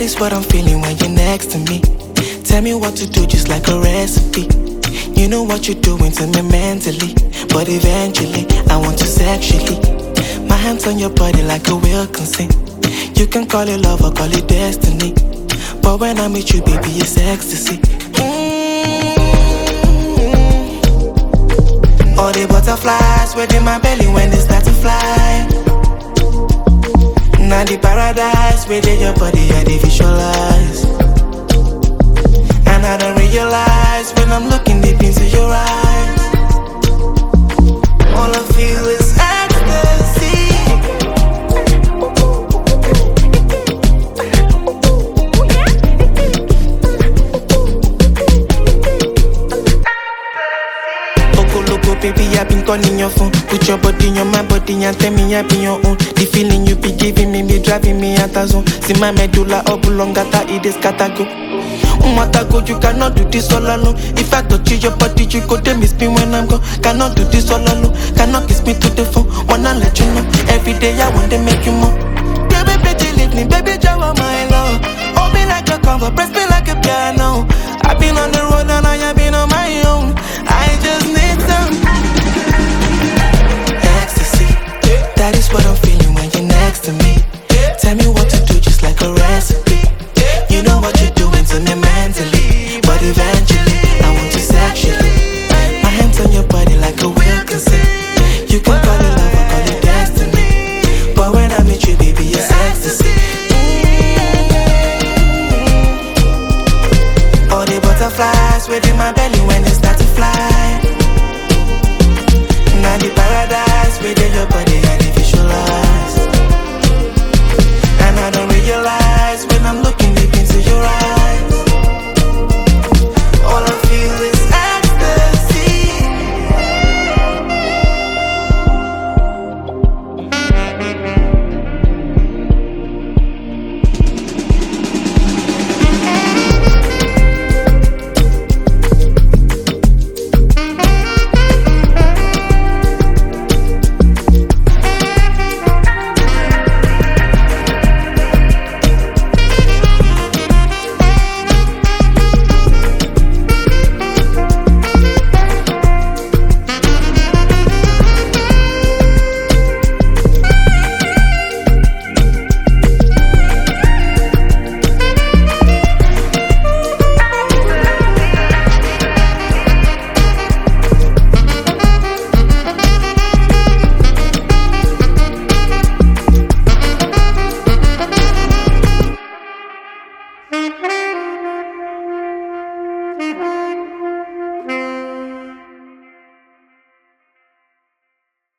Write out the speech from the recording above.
is what I'm feeling when you're next to me. Tell me what to do just like a recipe. You know what you're doing to me mentally, but eventually I want you sexually. My hands on your body like a will consent. You can call it love or call it destiny, but when I'm with you, baby, it's ecstasy. All the butterflies within my belly when they start to fly. Now the paradise within your body, I dey visualize. And I don't realize when I'm looking deep into your eyes. All I feel is ecstasy. Loco, baby, I've been calling your phone. Put your body on my body and tell me I be your own. The feeling you be giving me be driving me out of zone. See my medulla oblongata, it is catago. Matago, you cannot do this all alone. If I touch your body, you go tell me spin when I'm gone. Cannot do this all alone. Cannot kiss me to the phone. Wanna let you know. Every day I want to make you more. Baby, pretty leave me, baby, Jawa, my love. Hold me like a cover, press me like a piano. I've been on the road and I have been on my own. I just need some ecstasy. That is what I'm feeling when you're next to me. Tell me what to do just like a recipe. You know what you're doing to me mentally, but eventually I want you sexually. My hands on your body like a will consent. You can call it love or call it destiny, but when I'm with you, baby, it's ecstasy. All the butterflies within my belly when they start to fly. Now the paradise within your body, I dey visualize. And I don't realize when I'm looking deep into your eyes. All I feel is ecstasy.